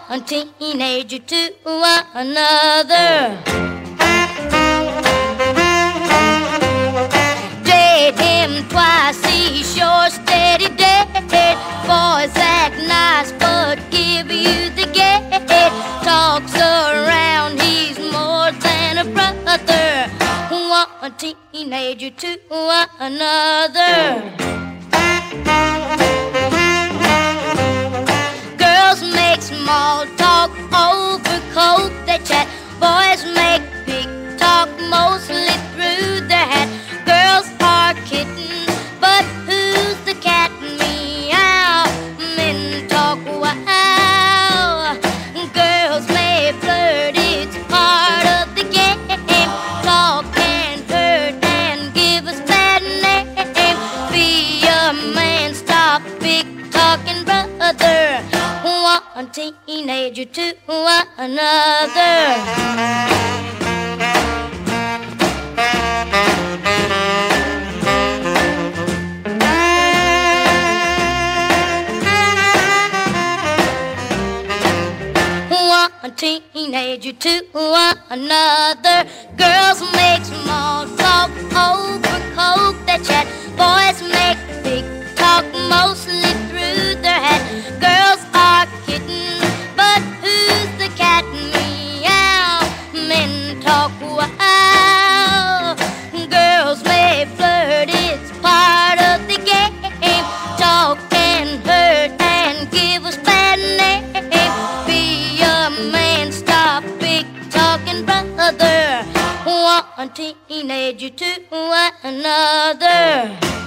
one teenager to another. Date him twice, he sure steady dead. Boys act nice but give you the gate. Talks around, he's more than a brother. One teenager to another. Girls make small talk over coke, they chat. Boys make big talk mostly through their hat. Girls are kittens, but who's the cat? Meow. Men talk wow. Girls may flirt, it's part of the game. Talk and hurt and give us bad name. Be a man, stop big talking, brother. One teenager to another. One teenager to another. Girls make small talk over coke, they chat. Boys make big talk mostly through their hat. Girls are kittens, but who's the cat? Meow. Men talk wow. Girls may flirt, it's part of the game. Talk and hurt and give us bad name. Be a man, stop big talking, brother. One teenager to another.